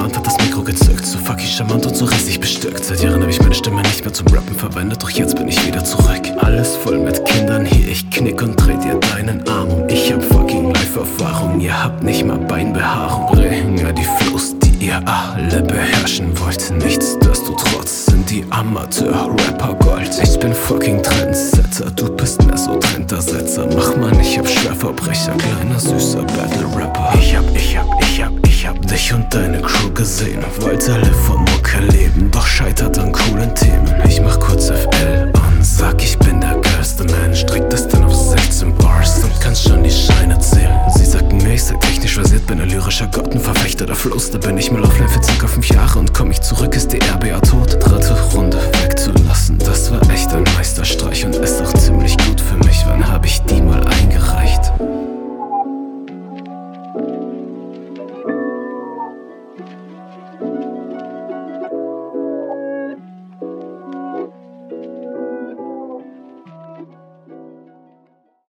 Hand hat das Mikro gezückt. So fucking charmant und so riesig bestückt. Seit Jahren habe ich meine Stimme nicht mehr zum Rappen verwendet, doch jetzt bin ich wieder zurück. Alles voll mit Kindern hier, ich knick und dreh dir deinen Arm um. Ich hab fucking Life-Erfahrung, ihr habt nicht mal Beinbehaarung. Bringe die Flows, die ihr alle beherrschen wollt. Nichtsdestotrotz sind die Amateur-Rapper Gold. Ich bin fucking Trendsetter, du bist mehr so Trendersetzer. Mach man, ich hab Schwerverbrecher, kleiner süßer Battle-Rapper. Ich hab dich und deine Crew gesehen. Wollte alle von Mucke leben, doch scheitert an coolen Themen. Ich mach kurz FL an, sag ich bin der geilste Man. Streck das dann auf 16 Bars und kannst schon die Scheine zählen. Sie sagten mir, ich sei technisch versiert, bin ein lyrischer Gott, ein Verfechter der Flows. Da bin ich mal offline für ca.